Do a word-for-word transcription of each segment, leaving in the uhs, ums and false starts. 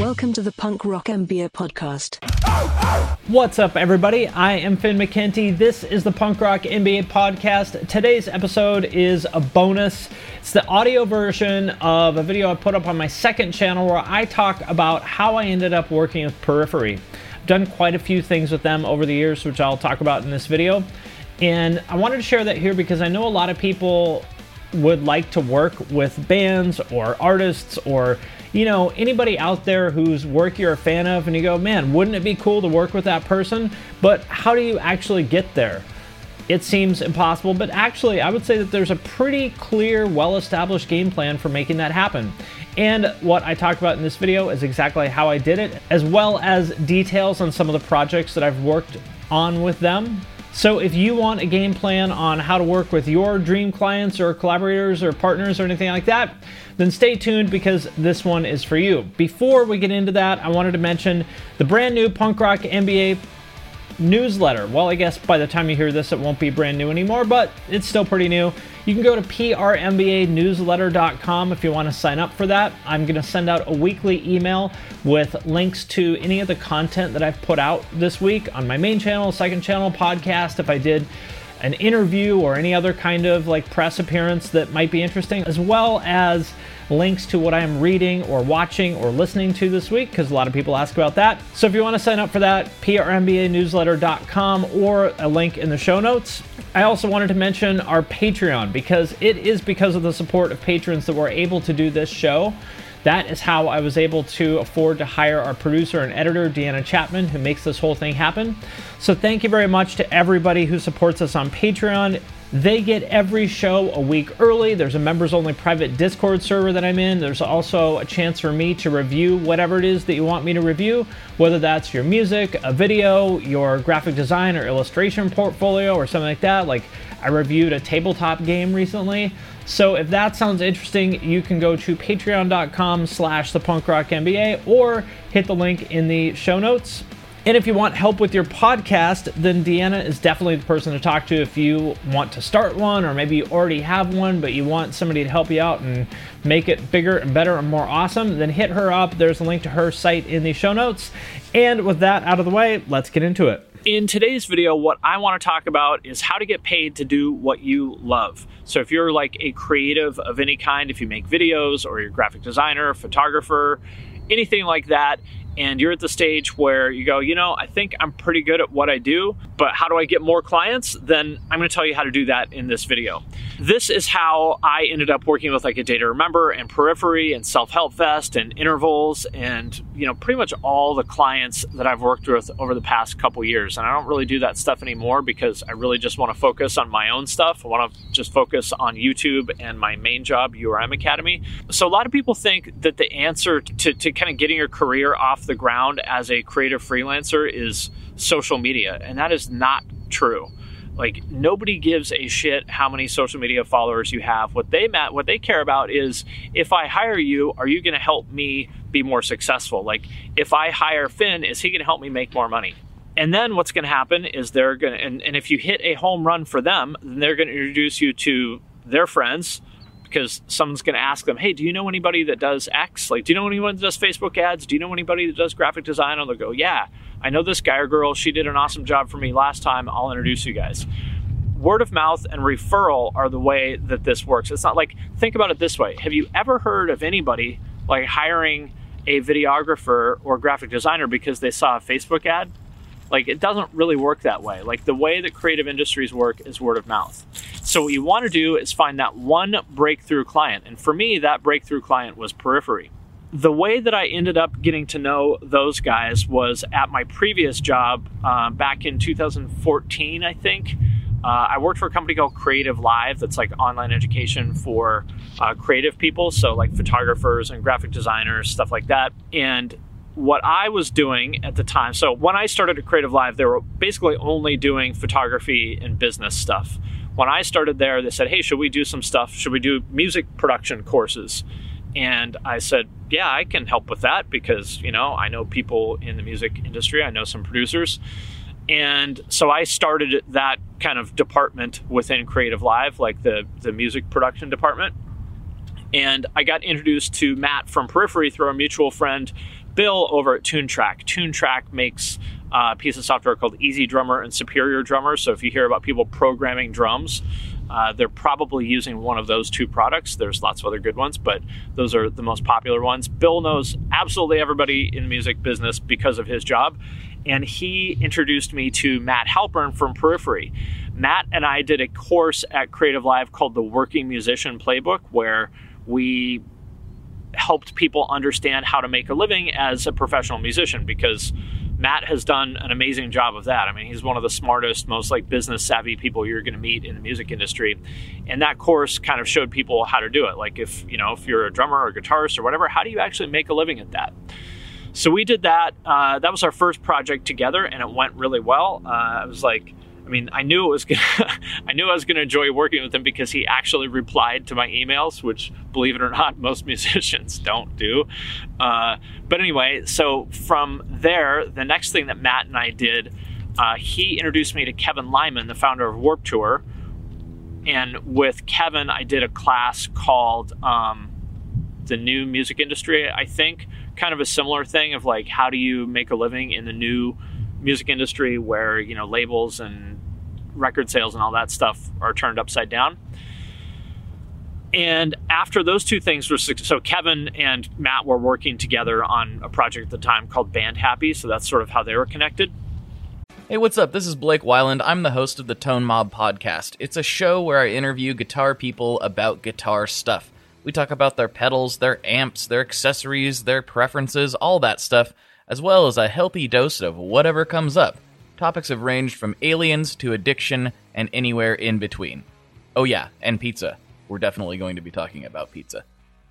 Welcome to the Punk Rock M B A podcast. What's up, everybody? I am Finn McKenty. This is the Punk Rock M B A podcast. Today's episode is a bonus. It's the audio version of a video I put up on my second channel where I talk about how I ended up working with Periphery. I've done quite a few things with them over the years, which I'll talk about in this video. And I wanted to share that here because I know a lot of people would like to work with bands or artists or, you know, anybody out there whose work you're a fan of and you go, man, wouldn't it be cool to work with that person? But how do you actually get there? It seems impossible, but actually I would say that there's a pretty clear, well-established game plan for making that happen. And what I talk about in this video is exactly how I did it, as well as details on some of the projects that I've worked on with them. So if you want a game plan on how to work with your dream clients or collaborators or partners or anything like that, then stay tuned because this one is for you. Before we get into that, I wanted to mention the brand new Punk Rock M B A newsletter. Well, I guess by the time you hear this, it won't be brand new anymore, but it's still pretty new. You can go to P R M B A newsletter dot com if you want to sign up for that. I'm going to send out a weekly email with links to any of the content that I've put out this week on my main channel, second channel, podcast, if I did an interview or any other kind of like press appearance that might be interesting, as well as links to what I'm reading or watching or listening to this week, because a lot of people ask about that. So if you want to sign up for that, P R M B A newsletter dot com or a link in the show notes. I also wanted to mention our Patreon, because it is because of the support of patrons that we're able to do this show. That is how I was able to afford to hire our producer and editor, Deanna Chapman, who makes this whole thing happen. So thank you very much to everybody who supports us on Patreon. They get every show a week early. There's a members-only private Discord server that I'm in. There's also a chance for me to review whatever it is that you want me to review, whether that's your music, a video, your graphic design or illustration portfolio or something like that. Like I reviewed a tabletop game recently. So if that sounds interesting, you can go to patreon dot com slash the punk rock M B A or hit the link in the show notes. And if you want help with your podcast, then Deanna is definitely the person to talk to if you want to start one, or maybe you already have one, but you want somebody to help you out and make it bigger and better and more awesome, then hit her up. There's a link to her site in the show notes. And with that out of the way, let's get into it. In today's video, what I want to talk about is how to get paid to do what you love. So if you're like a creative of any kind, if you make videos or you're a graphic designer, photographer, anything like that, and you're at the stage where you go, you know, I think I'm pretty good at what I do, but how do I get more clients? Then I'm going to tell you how to do that in this video. This is how I ended up working with like a Day to Remember and Periphery and Self-Help Fest and Intervals and, you know, pretty much all the clients that I've worked with over the past couple years. And I don't really do that stuff anymore because I really just want to focus on my own stuff. I want to just focus on YouTube and my main job, U R M Academy. So a lot of people think that the answer to, to kind of getting your career off the ground as a creative freelancer is social media, and that is not true. Like, nobody gives a shit how many social media followers you have. What they what they care about is, if I hire you, are you going to help me be more successful? Like, if I hire Finn, is he going to help me make more money? And then what's going to happen is they're going to, and, and if you hit a home run for them, then they're going to introduce you to their friends, because someone's going to ask them, hey, do you know anybody that does X? Like, do you know anyone that does Facebook ads? Do you know anybody that does graphic design? And they'll go, yeah, I know this guy or girl. She did an awesome job for me last time. I'll introduce you guys. Word of mouth and referral are the way that this works. It's not like, think about it this way. Have you ever heard of anybody like hiring a videographer or graphic designer because they saw a Facebook ad? Like, it doesn't really work that way. Like, the way that creative industries work is word of mouth. So what you want to do is find that one breakthrough client. And for me, that breakthrough client was Periphery. The way that I ended up getting to know those guys was at my previous job uh, back in two thousand fourteen, I think. Uh, I worked for a company called Creative Live that's like online education for uh, creative people. So like photographers and graphic designers, stuff like that. And what I was doing at the time, so when I started at Creative Live, they were basically only doing photography and business stuff. When I started there, they said, hey, should we do some stuff? Should we do music production courses? And I said, yeah, I can help with that because, you know, I know people in the music industry. I know some producers. And so I started that kind of department within Creative Live, like the, the music production department. And I got introduced to Matt from Periphery through a mutual friend Bill over at TuneTrack. TuneTrack makes uh, a piece of software called Easy Drummer and Superior Drummer. So if you hear about people programming drums, uh, they're probably using one of those two products. There's lots of other good ones, but those are the most popular ones. Bill knows absolutely everybody in the music business because of his job. And he introduced me to Matt Halpern from Periphery. Matt and I did a course at Creative Live called the Working Musician Playbook, where we helped people understand how to make a living as a professional musician, because Matt has done an amazing job of that. I mean, he's one of the smartest, most like business savvy people you're going to meet in the music industry. And that course kind of showed people how to do it. Like if, you know, if you're a drummer or a guitarist or whatever, how do you actually make a living at that? So we did that. Uh, that was our first project together, and it went really well. Uh, I was like, I mean, I knew it was gonna, I knew I was going to enjoy working with him because he actually replied to my emails, which, believe it or not, most musicians don't do. Uh, but anyway, so from there, the next thing that Matt and I did, uh, he introduced me to Kevin Lyman, the founder of Warped Tour. And with Kevin, I did a class called um, The New Music Industry, I think. Kind of a similar thing of like, how do you make a living in the new music industry where, you know, labels and record sales and all that stuff are turned upside down. And after those two things were, so Kevin and Matt were working together on a project at the time called Band Happy. So that's sort of how they were connected. Hey, what's up? This is Blake Weiland. I'm the host of the Tone Mob Podcast. It's a show where I interview guitar people about guitar stuff. We talk about their pedals, their amps, their accessories, their preferences, all that stuff, as well as a healthy dose of whatever comes up. Topics have ranged from aliens to addiction and anywhere in between. Oh yeah, and pizza. We're definitely going to be talking about pizza.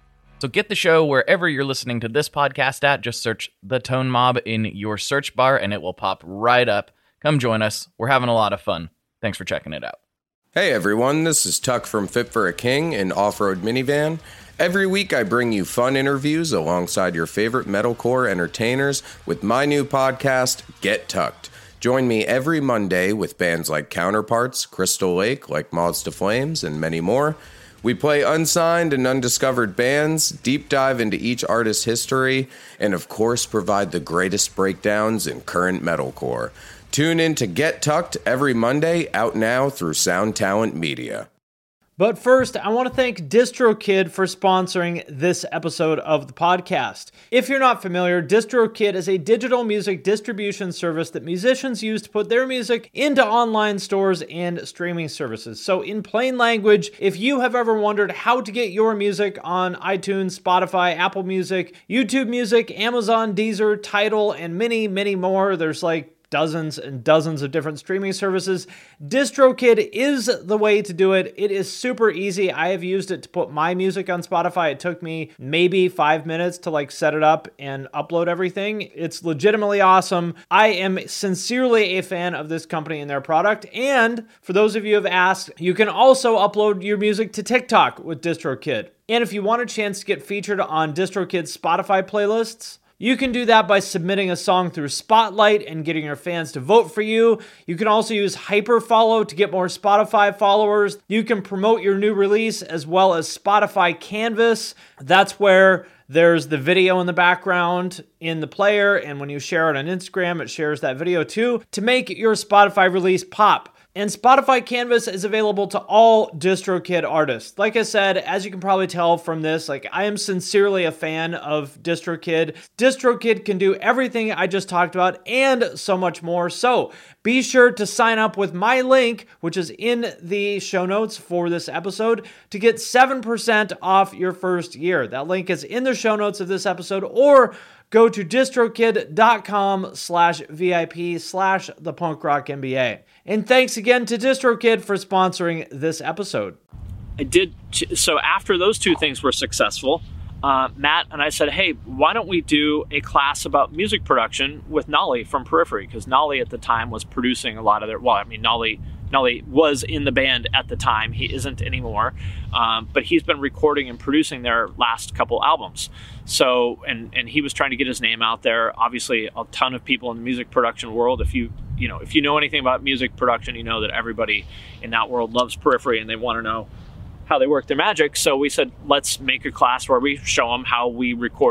So get the show wherever you're listening to this podcast at. Just search The Tone Mob in your search bar and it will pop right up. Come join us. We're having a lot of fun. Thanks for checking it out. Hey everyone, this is Tuck from Fit for a King, an off-road minivan. Every week I bring you fun interviews alongside your favorite metalcore entertainers with my new podcast, Get Tucked. Join me every Monday with bands like Counterparts, Crystal Lake, like Moths to Flames, and many more. We play unsigned and undiscovered bands, deep dive into each artist's history, and of course provide the greatest breakdowns in current metalcore. Tune in to Get Tucked every Monday, out now through Sound Talent Media. But first, I want to thank DistroKid for sponsoring this episode of the podcast. If you're not familiar, DistroKid is a digital music distribution service that musicians use to put their music into online stores and streaming services. So in plain language, if you have ever wondered how to get your music on iTunes, Spotify, Apple Music, YouTube Music, Amazon, Deezer, Tidal, and many, many more, there's like dozens and dozens of different streaming services. DistroKid is the way to do it. It is super easy. I have used it to put my music on Spotify. It took me maybe five minutes to like set it up and upload everything. It's legitimately awesome. I am sincerely a fan of this company and their product. And for those of you who have asked, you can also upload your music to TikTok with DistroKid. And if you want a chance to get featured on DistroKid's Spotify playlists, you can do that by submitting a song through Spotlight and getting your fans to vote for you. You can also use Hyperfollow to get more Spotify followers. You can promote your new release as well as Spotify Canvas. That's where there's the video in the background in the player, and when you share it on Instagram, it shares that video too to make your Spotify release pop. And Spotify Canvas is available to all DistroKid artists. Like I said, as you can probably tell from this, like I am sincerely a fan of DistroKid. DistroKid can do everything I just talked about and so much more. So be sure to sign up with my link, which is in the show notes for this episode, to get seven percent off your first year. That link is in the show notes of this episode, or go to distrokid.com slash VIP slash the punk rock MBA. And thanks again to DistroKid for sponsoring this episode. I did. So after those two things were successful, uh, Matt and I said, hey, why don't we do a class about music production with Nolly from Periphery? Because Nolly at the time was producing a lot of their, well, I mean, Nolly Nolly was in the band at the time. He isn't anymore, um, but he's been recording and producing their last couple albums. So, and and he was trying to get his name out there. Obviously, a ton of people in the music production world. If you you know if you know anything about music production, you know that everybody in that world loves Periphery and they want to know how they work their magic. So we said, let's make a class where we show them how we recorded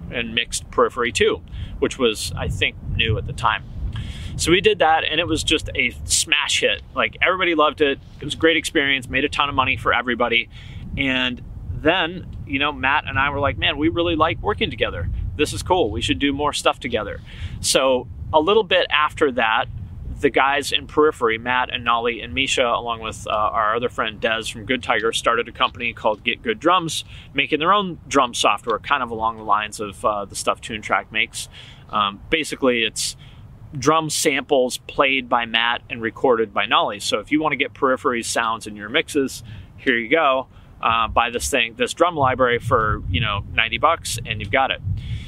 and mixed Periphery too, which was, I think, new at the time. So we did that, and it was just a smash hit. Like, everybody loved it. It was a great experience, made a ton of money for everybody. And then, you know, Matt and I were like, man, we really like working together. This is cool. We should do more stuff together. So a little bit after that, the guys in Periphery, Matt and Nolly and Misha, along with uh, our other friend Des from Good Tiger, started a company called Get Good Drums, making their own drum software, kind of along the lines of uh, the stuff Toontrack makes. Um, basically, it's drum samples played by Matt and recorded by Nolly. So if you want to get Periphery sounds in your mixes, here you go. Uh, buy this thing, this drum library for, you know, ninety bucks, and you've got it.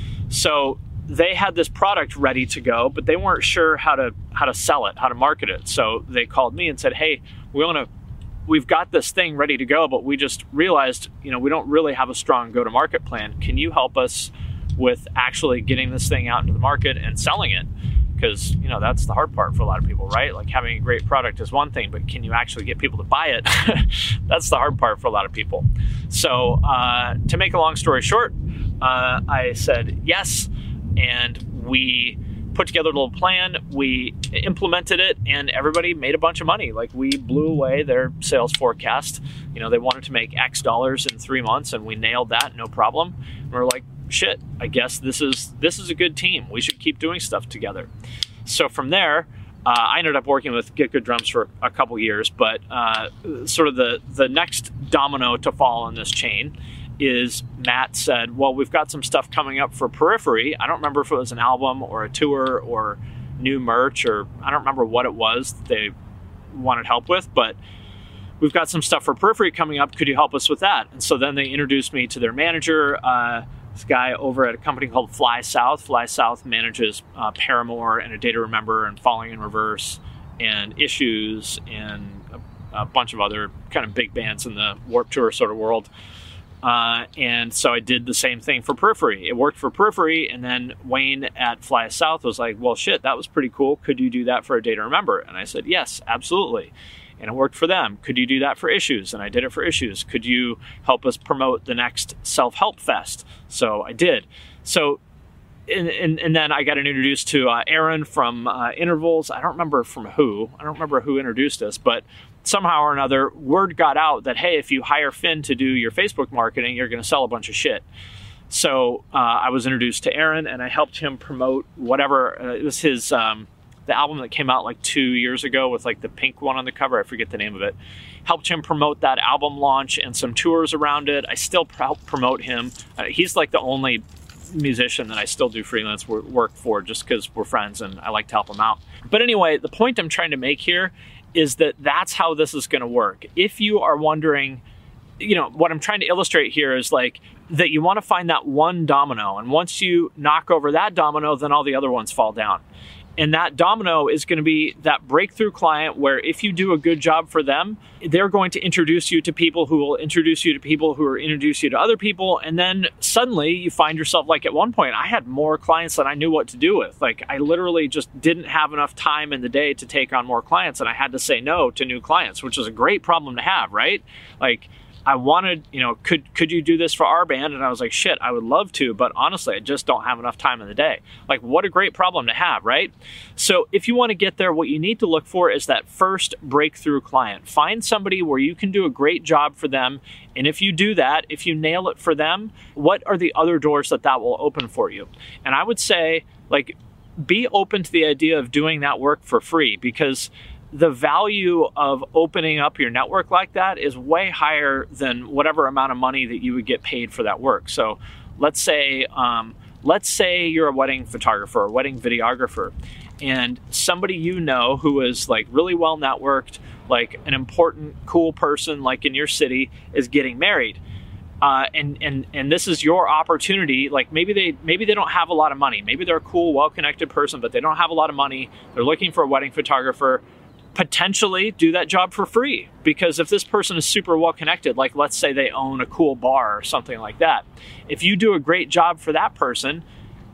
So they had this product ready to go, but they weren't sure how to how to sell it, how to market it. So they called me and said, "Hey, we want to, we've got this thing ready to go, but we just realized, you know, we don't really have a strong go-to-market plan. Can you help us with actually getting this thing out into the market and selling it?" Because, you know, that's the hard part for a lot of people, right? Like, having a great product is one thing, but can you actually get people to buy it? That's the hard part for a lot of people. So uh, to make a long story short, uh, I said yes, and we put together a little plan. We implemented it, and everybody made a bunch of money. Like, we blew away their sales forecast. You know, they wanted to make X dollars in three months, and we nailed that, no problem. And we're like, shit, I guess this is this is a good team. We should keep doing stuff together. So from there, uh, I ended up working with Get Good Drums for a couple years, but uh, sort of the, the next domino to fall on this chain is Matt said, well, we've got some stuff coming up for Periphery. I don't remember if it was an album or a tour or new merch, or I don't remember what it was they wanted help with, but we've got some stuff for Periphery coming up. Could you help us with that? And so then they introduced me to their manager, uh, this guy over at a company called Fly South. Fly South manages uh, Paramore and A Day to Remember and Falling in Reverse and Issues and a, a bunch of other kind of big bands in the Warped Tour sort of world. Uh, and so I did the same thing for Periphery. It worked for Periphery, and then Wayne at Fly South was like, well, shit, that was pretty cool. Could you do that for A Day to Remember? And I said, yes, absolutely. And it worked for them. Could you do that for Issues? And I did it for Issues. Could you help us promote the next Self-Help Fest? So I did. So, and, and, and then I got introduced to uh, Aaron from uh, Intervals. I don't remember from who. I don't remember who introduced us, but somehow or another, word got out that, hey, if you hire Finn to do your Facebook marketing, you're going to sell a bunch of shit. So uh, I was introduced to Aaron, and I helped him promote whatever. Uh, it was his... Um, the album that came out like two years ago with like the pink one on the cover. I forget the name of it. Helped him promote that album launch and some tours around it. I still help promote him. Uh, he's like the only musician that I still do freelance work for, just because we're friends and I like to help him out. But anyway, the point I'm trying to make here is that that's how this is going to work. If you are wondering, you know, what I'm trying to illustrate here is like that you want to find that one domino. And once you knock over that domino, then all the other ones fall down. And that domino is going to be that breakthrough client where if you do a good job for them, they're going to introduce you to people who will introduce you to people who will introduce you to other people. And then suddenly you find yourself, like at one point, I had more clients than I knew what to do with. Like, I literally just didn't have enough time in the day to take on more clients. And I had to say no to new clients, which is a great problem to have, right? Like, I wanted, you know, could could you do this for our band? And I was like, shit, I would love to, but honestly, I just don't have enough time in the day. Like, what a great problem to have, right? So if you want to get there, what you need to look for is that first breakthrough client. Find somebody where you can do a great job for them. And if you do that, if you nail it for them, what are the other doors that that will open for you? And I would say, like, be open to the idea of doing that work for free, because the value of opening up your network like that is way higher than whatever amount of money that you would get paid for that work. So let's say, um, let's say you're a wedding photographer, a wedding videographer, and somebody you know who is like really well networked, like an important, cool person like in your city is getting married. Uh, and, and, and this is your opportunity. Like maybe they, maybe they don't have a lot of money. Maybe they're a cool, well-connected person, but they don't have a lot of money. They're looking for a wedding photographer. Potentially do that job for free, because if this person is super well connected, like let's say they own a cool bar or something like that, if you do a great job for that person,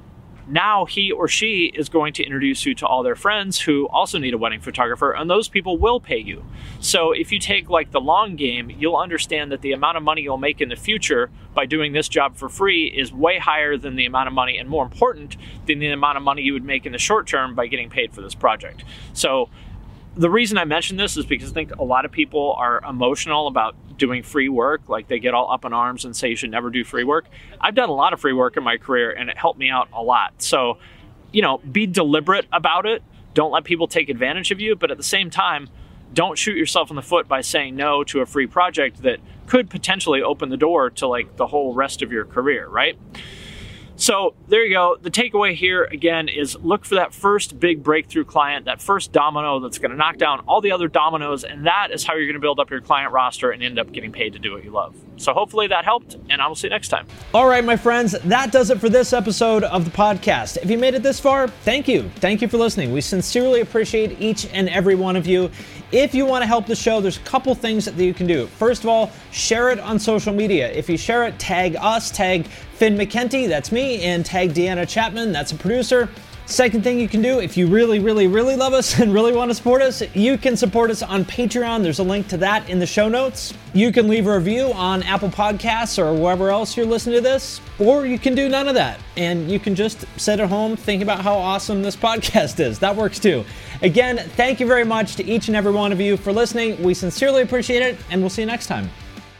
Now he or she is going to introduce you to all their friends who also need a wedding photographer, and those people will pay you. So if you take like the long game, you'll understand that the amount of money you'll make in the future by doing this job for free is way higher than the amount of money, and more important than the amount of money you would make in the short term by getting paid for this project. So the reason I mention this is because I think a lot of people are emotional about doing free work. Like they get all up in arms and say you should never do free work. I've done a lot of free work in my career and it helped me out a lot. So, you know, be deliberate about it. Don't let people take advantage of you. But at the same time, don't shoot yourself in the foot by saying no to a free project that could potentially open the door to like the whole rest of your career, right? So there you go. The takeaway here, again, is look for that first big breakthrough client, that first domino that's going to knock down all the other dominoes, and that is how you're going to build up your client roster and end up getting paid to do what you love. So hopefully that helped, and I will see you next time. All right, my friends, that does it for this episode of the podcast. If you made it this far, thank you. Thank you for listening. We sincerely appreciate each and every one of you. If you want to help the show, there's a couple things that you can do. First of all, share it on social media. If you share it, tag us, tag Finn McKenty, that's me, and tag Deanna Chapman, that's a producer. Second thing you can do, if you really, really, really love us and really want to support us, you can support us on Patreon. There's a link to that in the show notes. You can leave a review on Apple Podcasts or wherever else you're listening to this, or you can do none of that, and you can just sit at home thinking about how awesome this podcast is. That works too. Again, thank you very much to each and every one of you for listening. We sincerely appreciate it, and we'll see you next time.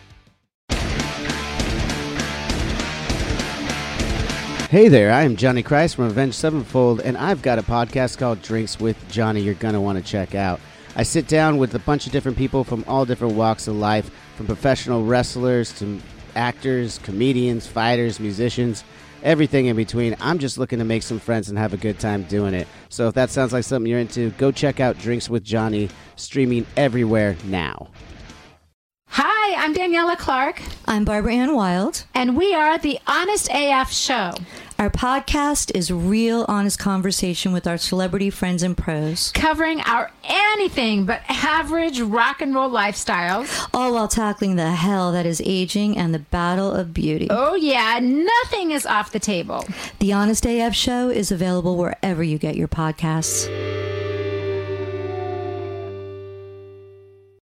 Hey there, I am Johnny Christ from Avenged Sevenfold, and I've got a podcast called Drinks with Johnny you're going to want to check out. I sit down with a bunch of different people from all different walks of life, from professional wrestlers to actors, comedians, fighters, musicians, everything in between. I'm just looking to make some friends and have a good time doing it. So if that sounds like something you're into, go check out Drinks with Johnny, streaming everywhere now. Hi, I'm Daniela Clark. I'm Barbara Ann Wild. And we are the Honest A F Show. Our podcast is real honest conversation with our celebrity friends and pros. Covering our anything but average rock and roll lifestyles. All while tackling the hell that is aging and the battle of beauty. Oh yeah, nothing is off the table. The Honest A F Show is available wherever you get your podcasts.